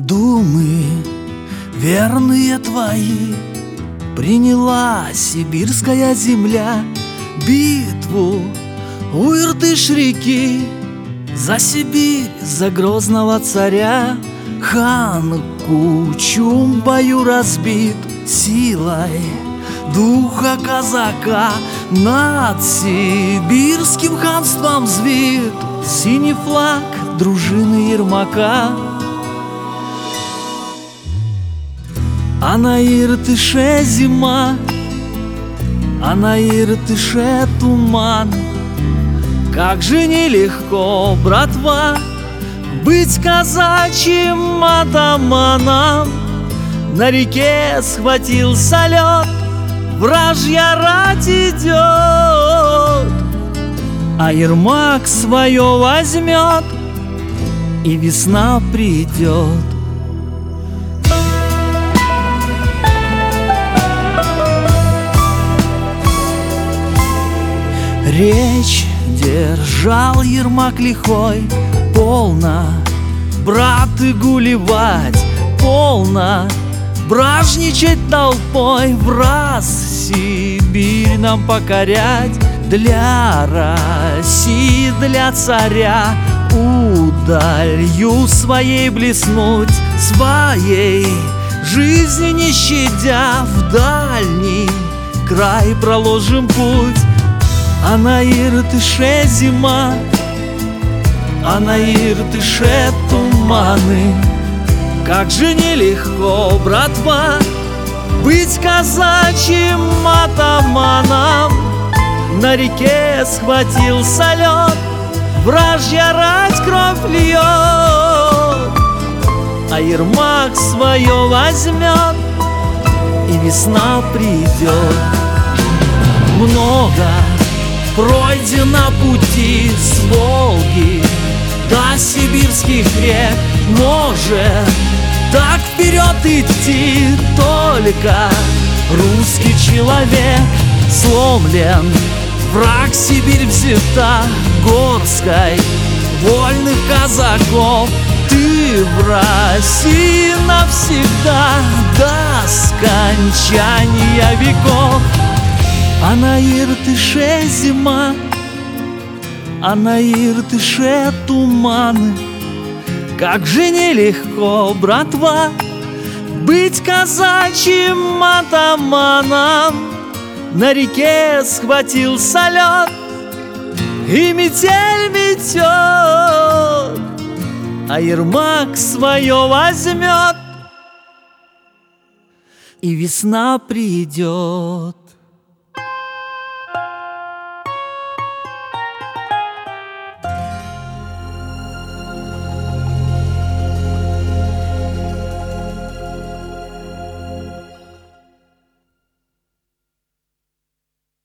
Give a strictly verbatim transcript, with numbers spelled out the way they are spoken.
Думы верные твои приняла сибирская земля битву у Иртыш-реки за Сибирь, за грозного царя. Хан Кучум в бою разбит силой духа казака. Над сибирским ханством взвит синий флаг дружины Ермака. А на Иртыше зима, а на Иртыше туман. Как же нелегко, братва, быть казачьим атаманом. На реке схватился лед, вражья рать идет, а Ермак свое возьмет, и весна придет. Речь держал Ермак лихой: полно, браты, гулевать, полно бражничать толпой, в раз Сибирь нам покорять. Для России, для царя удалью своей блеснуть, своей жизни не щадя, в дальний край проложим путь. А на Иртыше зима, а на Иртыше туманы. Как же нелегко, братва, быть казачьим атаманом. На реке схватился лед, вражья рать кровь льет, а Ермак свое возьмет, и весна придет. Много пройдено пути с Волги до сибирских рек, может так вперед идти только русский человек. Сломлен враг, Сибирь взята горской вольных казаков. Ты в России навсегда до скончания веков. А на Иртыше зима, а на Иртыше туманы. Как же нелегко, братва, быть казачьим атаманом. На реке схватился лед, и метель метет, а Ермак свое возьмет, и весна придет.